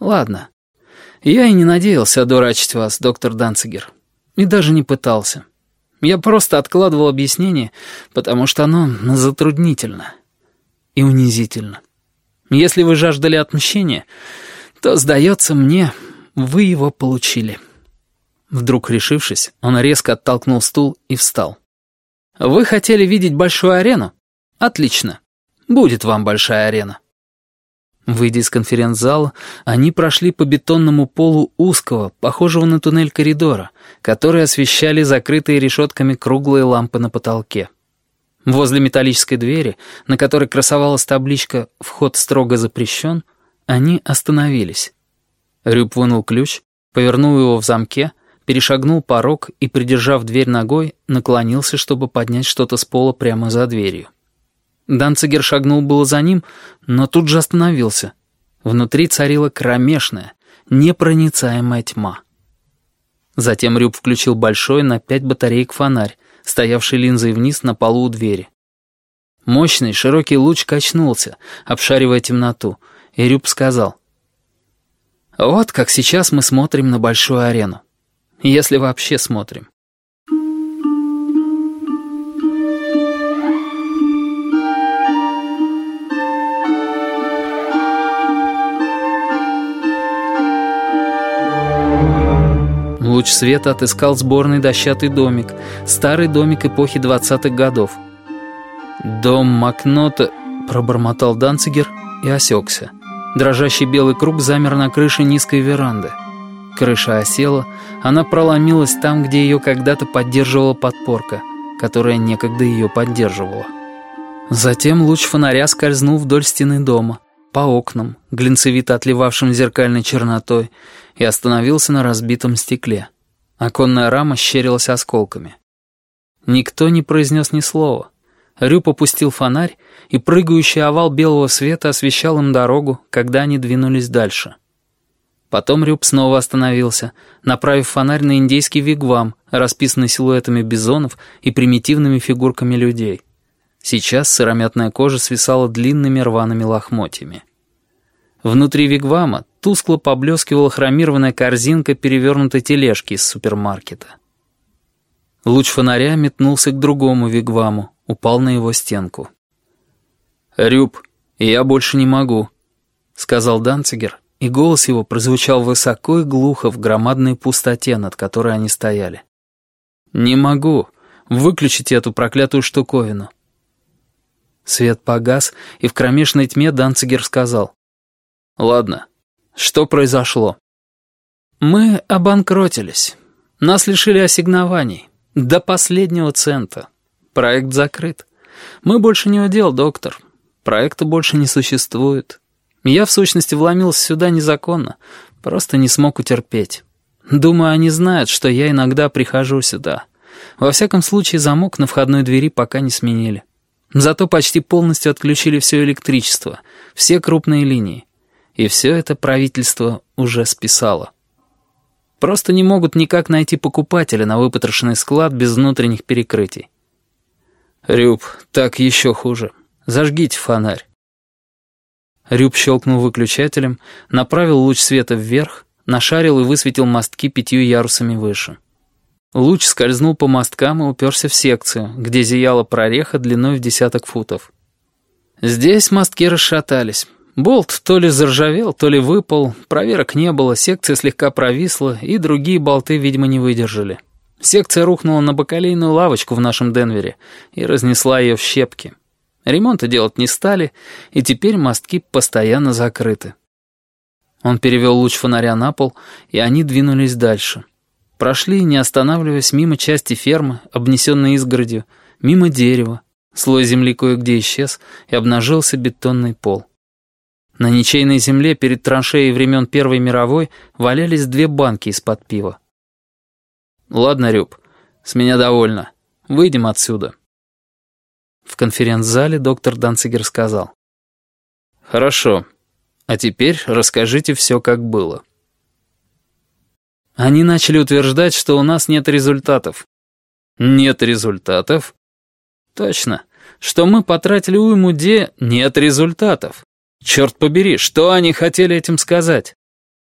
Ладно. Я и не надеялся одурачить вас, доктор Данцигер. И даже не пытался. Я просто откладывал объяснение, потому что оно затруднительно и унизительно. Если вы жаждали отмщения, то, сдается мне, вы его получили». Вдруг решившись, он резко оттолкнул стул и встал. «Вы хотели видеть большую арену? Отлично. Будет вам большая арена». Выйдя из конференц-зала, они прошли по бетонному полу узкого, похожего на туннель коридора, который освещали закрытые решетками круглые лампы на потолке. Возле металлической двери, на которой красовалась табличка «Вход строго запрещен», они остановились. Рюб вынул ключ, повернул его в замке, перешагнул порог и, придержав дверь ногой, наклонился, чтобы поднять что-то с пола прямо за дверью. Данцигер шагнул было за ним, но тут же остановился. Внутри царила кромешная, непроницаемая тьма. Затем Рюб включил большой на 5 батареек фонарь, стоявший линзой вниз на полу у двери. Мощный широкий луч качнулся, обшаривая темноту, и Рюб сказал: «Вот как сейчас мы смотрим на большую арену. Если вообще смотрим». Луч света отыскал сборный дощатый домик, старый домик эпохи 20-х годов. «Дом Макнота», — пробормотал Данцигер и осекся. Дрожащий белый круг замер на крыше низкой веранды. Крыша осела, она проломилась там, где ее когда-то поддерживала подпорка, которая некогда ее поддерживала. Затем луч фонаря скользнул вдоль стены дома, по окнам, глинцевито отливавшим зеркальной чернотой, и остановился на разбитом стекле. Оконная рама щерилась осколками. Никто не произнес ни слова. Рюб опустил фонарь, и прыгающий овал белого света освещал им дорогу, когда они двинулись дальше. Потом Рюб снова остановился, направив фонарь на индейский вигвам, расписанный силуэтами бизонов и примитивными фигурками людей. Сейчас сыромятная кожа свисала длинными рваными лохмотьями. Внутри вигвама тускло поблескивала хромированная корзинка перевернутой тележки из супермаркета. Луч фонаря метнулся к другому вигваму, упал на его стенку. «Рюб, я больше не могу», — сказал Данцигер, и голос его прозвучал высоко и глухо в громадной пустоте, над которой они стояли. «Не могу. Выключите эту проклятую штуковину». Свет погас, и в кромешной тьме Данцигер сказал: «Ладно, что произошло?» «Мы обанкротились. Нас лишили ассигнований. До последнего цента. Проект закрыт. Мы больше не удел, доктор. Проекта больше не существует. Я, в сущности, вломился сюда незаконно. Просто не смог утерпеть. Думаю, они знают, что я иногда прихожу сюда. Во всяком случае, замок на входной двери пока не сменили. Зато почти полностью отключили все электричество, все крупные линии. И все это правительство уже списало. Просто не могут никак найти покупателя на выпотрошенный склад без внутренних перекрытий. Рюб, так еще хуже. Зажгите фонарь». Рюб щелкнул выключателем, направил луч света вверх, нашарил и высветил мостки 5 ярусами выше. Луч скользнул по мосткам и уперся в секцию, где зияла прореха длиной в 10 футов. Здесь мостки расшатались. Болт то ли заржавел, то ли выпал, проверок не было, секция слегка провисла, и другие болты, видимо, не выдержали. Секция рухнула на бакалейную лавочку в нашем Денвере и разнесла ее в щепки. Ремонта делать не стали, и теперь мостки постоянно закрыты. Он перевел луч фонаря на пол, и они двинулись дальше. Прошли, не останавливаясь, мимо части фермы, обнесенной изгородью, мимо дерева. Слой земли кое-где исчез, и обнажился бетонный пол. На ничейной земле перед траншеей времен Первой мировой валялись 2 банки из-под пива. «Ладно, Рюб, с меня довольно. Выйдем отсюда». В конференц-зале доктор Данцигер сказал: «Хорошо. А теперь расскажите все, как было». Они начали утверждать, что у нас нет результатов. «Нет результатов?» «Точно. Что мы потратили уйму Нет результатов. Черт побери, что они хотели этим сказать?»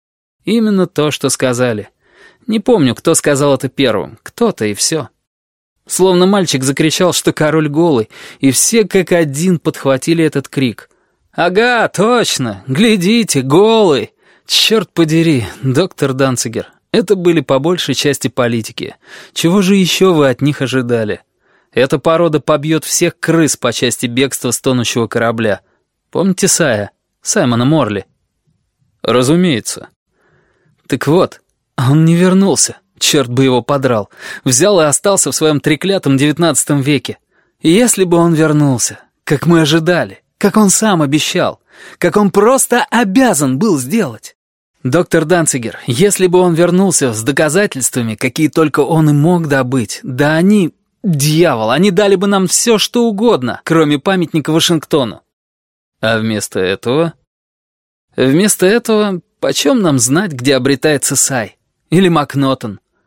Именно то, что сказали. Не помню, кто сказал это первым. Кто-то и все. Словно мальчик закричал, что король голый, и все как один подхватили этот крик. «Ага, точно! Глядите, голый! Черт подери, доктор Данцигер, это были по большей части политики. Чего же еще вы от них ожидали? Эта порода побьет всех крыс по части бегства с тонущего корабля. Помните Саймона Морли?» «Разумеется». «Так вот, он не вернулся, черт бы его подрал. Взял и остался в своем треклятом 19 веке. И если бы он вернулся, как мы ожидали, как он сам обещал, как он просто обязан был сделать. Доктор Данцигер, если бы он вернулся с доказательствами, какие только он и мог добыть, да они... Дьявол, они дали бы нам все, что угодно, кроме памятника Вашингтону. А вместо этого... Вместо этого, почем нам знать, где обретается Сай? Или Макнотон?